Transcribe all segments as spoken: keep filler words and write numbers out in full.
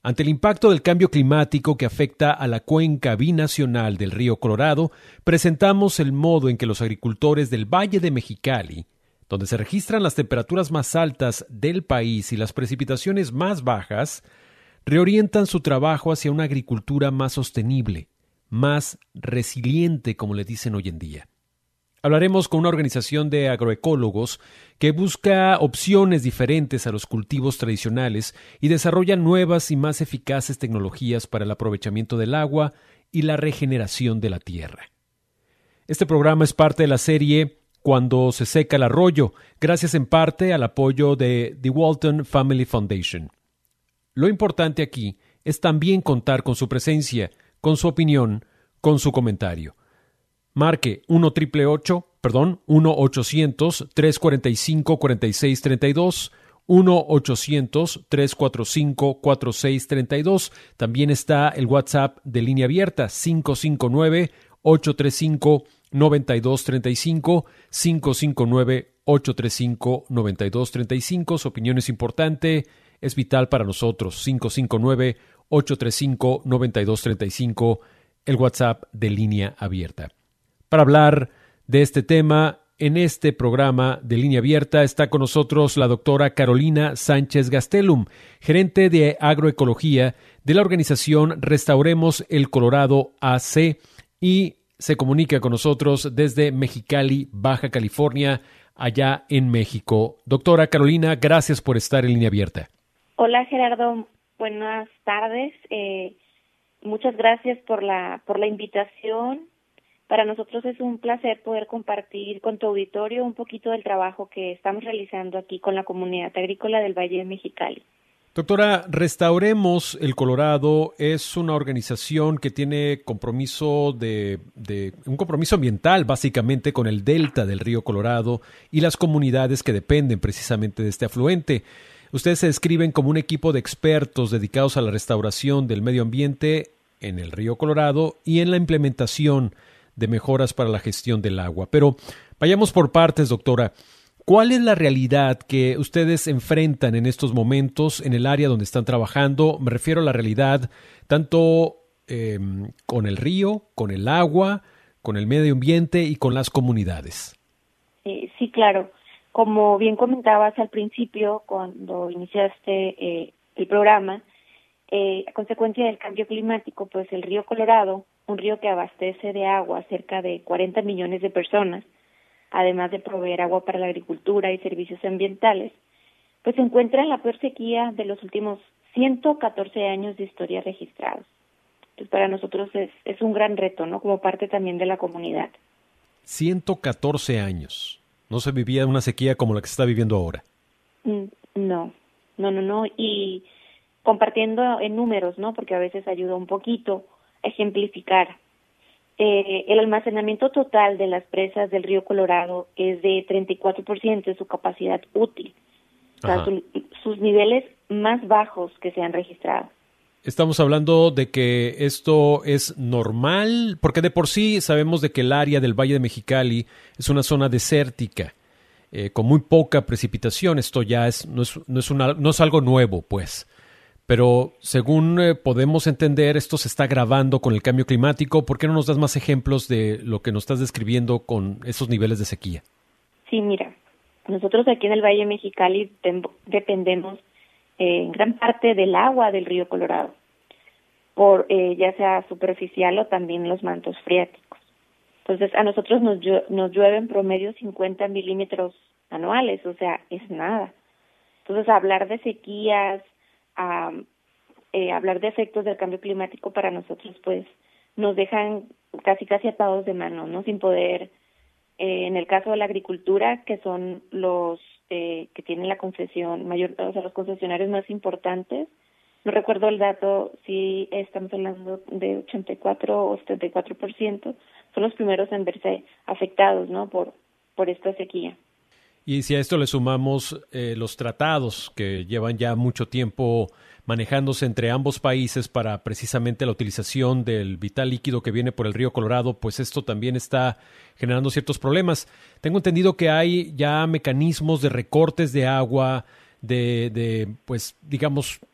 Ante el impacto del cambio climático que afecta a la cuenca binacional del río Colorado, presentamos el modo en que los agricultores del Valle de Mexicali, donde se registran las temperaturas más altas del país y las precipitaciones más bajas, reorientan su trabajo hacia una agricultura más sostenible, más resiliente, como le dicen hoy en día. Hablaremos con una organización de agroecólogos que busca opciones diferentes a los cultivos tradicionales y desarrolla nuevas y más eficaces tecnologías para el aprovechamiento del agua y la regeneración de la tierra. Este programa es parte de la serie Cuando se seca el arroyo, gracias en parte al apoyo de The Walton Family Foundation. Lo importante aquí es también contar con su presencia, con su opinión, con su comentario. Marque uno triple ocho, perdón, uno ochocientos, tres cuarenta y cinco, cuarenta y seis treinta y dos, uno ochocientos, tres cuarenta y cinco, cuarenta y seis treinta y dos. También está el WhatsApp de línea abierta, cinco cinco nueve, ocho tres cinco, nueve dos tres cinco, cinco cinco nueve, ocho tres cinco, nueve dos tres cinco. Su opinión es importante, es vital para nosotros. cinco cinco nueve, ocho tres cinco, nueve dos tres cinco, el WhatsApp de línea abierta. Para hablar de este tema, en este programa de Línea Abierta está con nosotros la doctora Carolina Sánchez Gastelum, gerente de agroecología de la organización Restauremos el Colorado A C, y se comunica con nosotros desde Mexicali, Baja California, allá en México. Doctora Carolina, gracias por estar en Línea Abierta. Hola Gerardo, buenas tardes. Eh, muchas gracias por la, por la invitación. Para nosotros es un placer poder compartir con tu auditorio un poquito del trabajo que estamos realizando aquí con la comunidad agrícola del Valle de Mexicali. Doctora, Restauremos el Colorado es una organización que tiene compromiso de, de un compromiso ambiental básicamente con el delta del río Colorado y las comunidades que dependen precisamente de este afluente. Ustedes se describen como un equipo de expertos dedicados a la restauración del medio ambiente en el río Colorado y en la implementación de mejoras para la gestión del agua. Pero vayamos por partes, doctora. ¿Cuál es la realidad que ustedes enfrentan en estos momentos en el área donde están trabajando? Me refiero a la realidad tanto eh, con el río, con el agua, con el medio ambiente y con las comunidades. Eh, sí, claro. Como bien comentabas al principio, cuando iniciaste eh, el programa, eh, a consecuencia del cambio climático, pues el río Colorado, un río que abastece de agua a cerca de cuarenta millones de personas, además de proveer agua para la agricultura y servicios ambientales, pues se encuentra en la peor sequía de los últimos ciento catorce años de historia registrados. Pues para nosotros es, es un gran reto, ¿no? Como parte también de la comunidad. ciento catorce años. No se vivía una sequía como la que se está viviendo ahora. No, no, no, no. Y compartiendo en números, ¿no? Porque a veces ayuda un poquito a ejemplificar. Eh, el almacenamiento total de las presas del río Colorado es de treinta y cuatro por ciento de su capacidad útil. O sea, su, sus niveles más bajos que se han registrado. Estamos hablando de que esto es normal, porque de por sí sabemos de que el área del Valle de Mexicali es una zona desértica, eh, con muy poca precipitación. Esto ya es no es, no es, una, no es algo nuevo, pues. Pero según eh, podemos entender, esto se está agravando con el cambio climático. ¿Por qué no nos das más ejemplos de lo que nos estás describiendo con esos niveles de sequía? Sí, mira, nosotros aquí en el Valle de Mexicali dependemos eh, en gran parte del agua del río Colorado, por eh, ya sea superficial o también los mantos freáticos. Entonces, a nosotros nos, nos llueve en promedio cincuenta milímetros anuales, o sea, es nada. Entonces, hablar de sequías, a eh, hablar de efectos del cambio climático para nosotros pues nos dejan casi casi atados de mano, ¿no? Sin poder, eh, en el caso de la agricultura, que son los eh, que tienen la concesión mayor, o sea, los concesionarios más importantes, no recuerdo el dato, si estamos hablando de ochenta y cuatro o setenta y cuatro por ciento, son los primeros en verse afectados, ¿no? por por esta sequía. Y si a esto le sumamos eh, los tratados que llevan ya mucho tiempo manejándose entre ambos países para precisamente la utilización del vital líquido que viene por el río Colorado, pues esto también está generando ciertos problemas. Tengo entendido que hay ya mecanismos de recortes de agua, de, de pues digamos,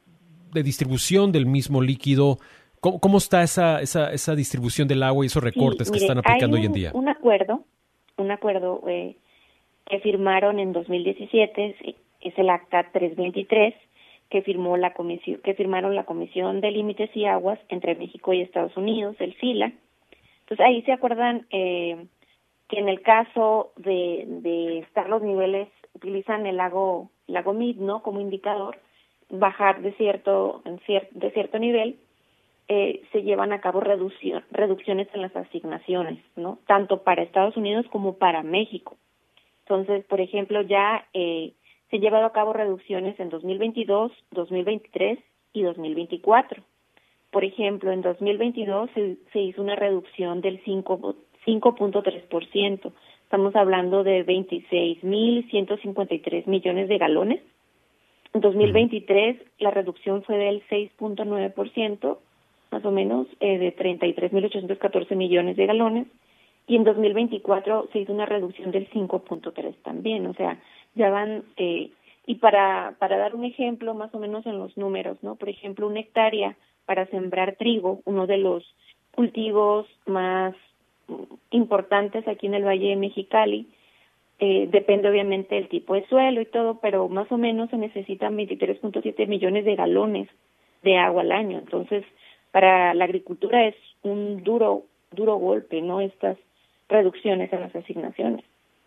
de distribución del mismo líquido. ¿Cómo, cómo está esa, esa, esa distribución del agua y esos recortes sí, que mire, están aplicando hay un, hoy en día? un acuerdo, un acuerdo eh, que firmaron en dos mil diecisiete, es el Acta trescientos veintitrés, que firmó la comisión, que firmaron la Comisión de Límites y Aguas entre México y Estados Unidos, el SILA. Entonces ahí se acuerdan eh, que en el caso de, de estar los niveles, utilizan el lago, lago Mead, ¿no?, como indicador, bajar de cierto, en cier, de cierto nivel, eh, se llevan a cabo reducción, reducciones en las asignaciones, ¿no?, tanto para Estados Unidos como para México. Entonces, por ejemplo, ya eh, se han llevado a cabo reducciones en dos mil veintidós, dos mil veintitrés y dos mil veinticuatro. Por ejemplo, en dos mil veintidós se, se hizo una reducción del cinco punto tres por ciento. Estamos hablando de veintiséis mil ciento cincuenta y tres millones de galones. En dos mil veintitrés la reducción fue del seis punto nueve por ciento, más o menos, eh, de treinta y tres mil ochocientos catorce millones de galones. Y en dos mil veinticuatro se hizo una reducción del cinco punto tres también. O sea, ya van... Eh, y para, para dar un ejemplo, más o menos en los números, ¿no? Por ejemplo, una hectárea para sembrar trigo, uno de los cultivos más importantes aquí en el Valle de Mexicali, eh, depende obviamente del tipo de suelo y todo, pero más o menos se necesitan veintitrés punto siete millones de galones de agua al año. Entonces, para la agricultura es un duro, duro golpe, ¿no?, estas reducciones en las asignaciones.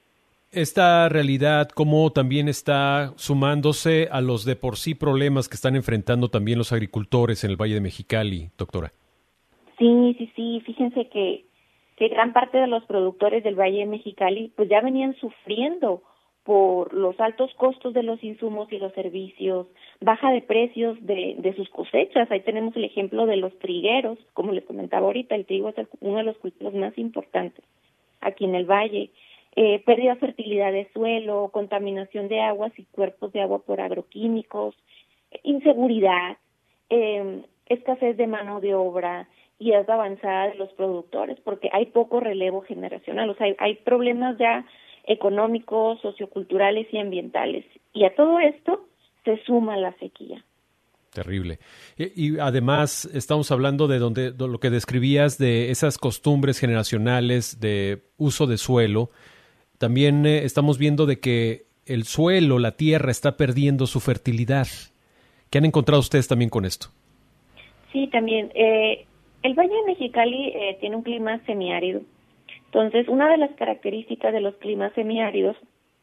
Esta realidad, ¿cómo también está sumándose a los de por sí problemas que están enfrentando también los agricultores en el Valle de Mexicali, doctora? Sí, sí, sí. Fíjense que, que gran parte de los productores del Valle de Mexicali pues ya venían sufriendo por los altos costos de los insumos y los servicios, baja de precios de, de sus cosechas. Ahí tenemos el ejemplo de los trigueros. Como les comentaba ahorita, el trigo es el, uno de los cultivos más importantes aquí en el Valle. Eh, pérdida de fertilidad de suelo, contaminación de aguas y cuerpos de agua por agroquímicos, inseguridad, eh, escasez de mano de obra y edad avanzada de los productores, porque hay poco relevo generacional. O sea, hay, hay problemas ya económicos, socioculturales y ambientales. Y a todo esto se suma la sequía. Terrible. Y, y además estamos hablando de, donde, de lo que describías, de esas costumbres generacionales de uso de suelo. También eh, estamos viendo de que el suelo, la tierra, está perdiendo su fertilidad. ¿Qué han encontrado ustedes también con esto? Sí, también. Eh, el Valle de Mexicali eh, tiene un clima semiárido. Entonces, una de las características de los climas semiáridos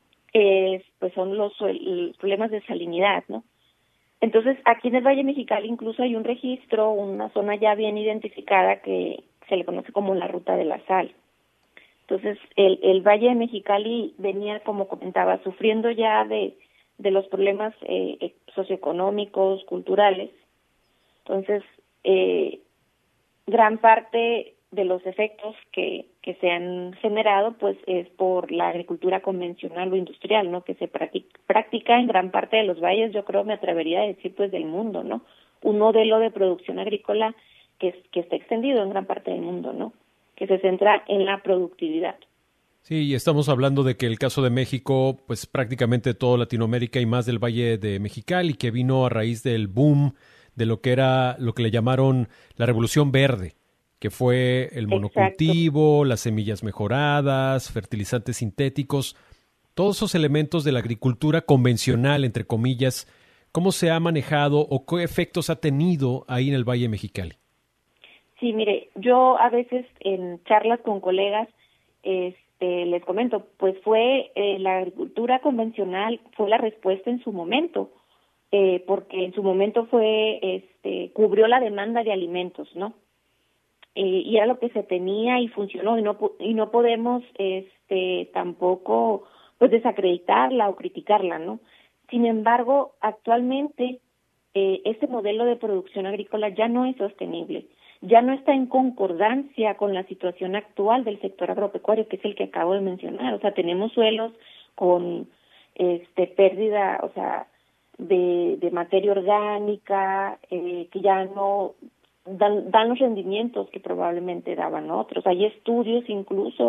es, pues, son los, los problemas de salinidad, ¿no? Entonces, aquí en el Valle de Mexicali incluso hay un registro, una zona ya bien identificada que se le conoce como la Ruta de la Sal. Entonces, el, el Valle de Mexicali venía, como comentaba, sufriendo ya de, de los problemas eh, socioeconómicos, culturales. Entonces, eh, gran parte de los efectos que, que se han generado, pues, es por la agricultura convencional o industrial, ¿no?, que se practica, practica en gran parte de los valles, yo creo, me atrevería a decir, pues, del mundo, ¿no? Un modelo de producción agrícola que, que está extendido en gran parte del mundo, ¿no?, que se centra en la productividad. Sí, y estamos hablando de que el caso de México, pues prácticamente toda Latinoamérica y más del Valle de Mexicali, que vino a raíz del boom de lo que era lo que le llamaron la Revolución Verde, que fue el monocultivo, exacto, las semillas mejoradas, fertilizantes sintéticos, todos esos elementos de la agricultura convencional, entre comillas. ¿Cómo se ha manejado o qué efectos ha tenido ahí en el Valle de Mexicali? Sí, mire, yo a veces en charlas con colegas este, les comento, pues fue eh, la agricultura convencional, fue la respuesta en su momento, eh, porque en su momento fue, este, cubrió la demanda de alimentos, ¿no? Eh, y era lo que se tenía y funcionó, y no y no podemos este, tampoco pues desacreditarla o criticarla, ¿no? Sin embargo, actualmente eh, este modelo de producción agrícola ya no es sostenible. Ya no está en concordancia con la situación actual del sector agropecuario, que es el que acabo de mencionar. O sea, tenemos suelos con este pérdida, o sea, de, de materia orgánica, eh, que ya no dan, dan los rendimientos que probablemente daban otros. Hay estudios incluso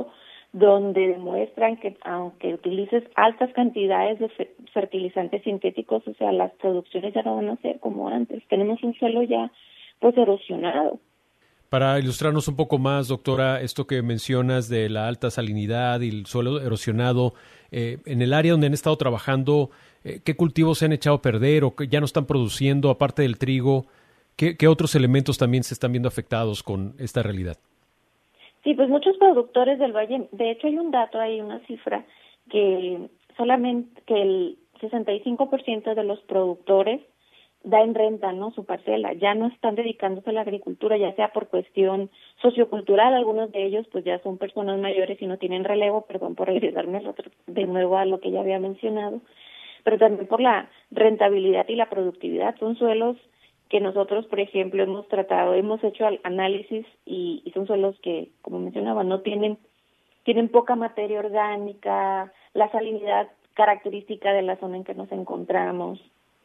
donde demuestran que aunque utilices altas cantidades de fertilizantes sintéticos, o sea, las producciones ya no van a ser como antes. Tenemos un suelo ya pues erosionado. Para ilustrarnos un poco más, doctora, esto que mencionas de la alta salinidad y el suelo erosionado, eh, en el área donde han estado trabajando, eh, ¿qué cultivos se han echado a perder o que ya no están produciendo, aparte del trigo? ¿Qué, qué otros elementos también se están viendo afectados con esta realidad? Sí, pues muchos productores del valle, de hecho hay un dato, hay una cifra que solamente que el sesenta y cinco por ciento de los productores da en renta, ¿no?, su parcela, ya no están dedicándose a la agricultura, ya sea por cuestión sociocultural, algunos de ellos pues ya son personas mayores y no tienen relevo, perdón por regresarme de nuevo a lo que ya había mencionado, pero también por la rentabilidad y la productividad. Son suelos que nosotros, por ejemplo, hemos tratado, hemos hecho análisis y, y son suelos que, como mencionaba, no tienen, tienen poca materia orgánica, la salinidad característica de la zona en que nos encontramos.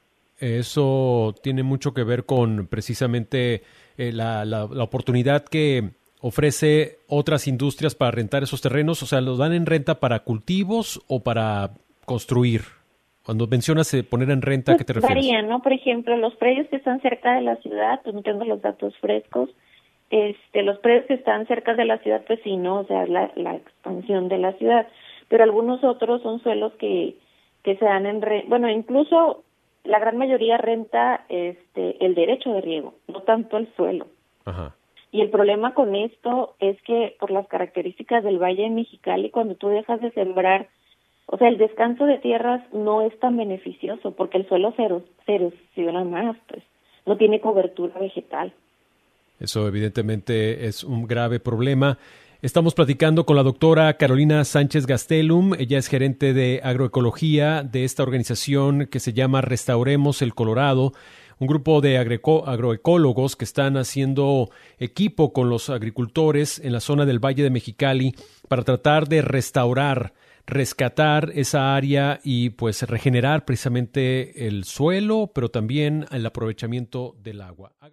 Eso tiene mucho que ver con precisamente eh, la, la, la oportunidad que ofrece otras industrias para rentar esos terrenos. O sea, ¿los dan en renta para cultivos o para construir? Cuando mencionas eh, poner en renta, ¿a qué te refieres? Varían, ¿no? Por ejemplo, los predios que están cerca de la ciudad, pues no tengo los datos frescos. Este, los predios que están cerca de la ciudad, pues sí, ¿no? O sea, la, la expansión de la ciudad. Pero algunos otros son suelos que, que se dan en renta. Bueno, incluso la gran mayoría renta este, el derecho de riego, no tanto el suelo. Ajá. Y el problema con esto es que por las características del Valle de Mexicali, cuando tú dejas de sembrar, o sea, el descanso de tierras no es tan beneficioso porque el suelo se, ero- se erosiona más, pues no tiene cobertura vegetal. Eso evidentemente es un grave problema. Estamos platicando con la doctora Carolina Sánchez Gastelum. Ella es gerente de agroecología de esta organización que se llama Restauremos el Colorado, un grupo de agreco- agroecólogos que están haciendo equipo con los agricultores en la zona del Valle de Mexicali para tratar de restaurar, rescatar esa área y pues regenerar precisamente el suelo, pero también el aprovechamiento del agua.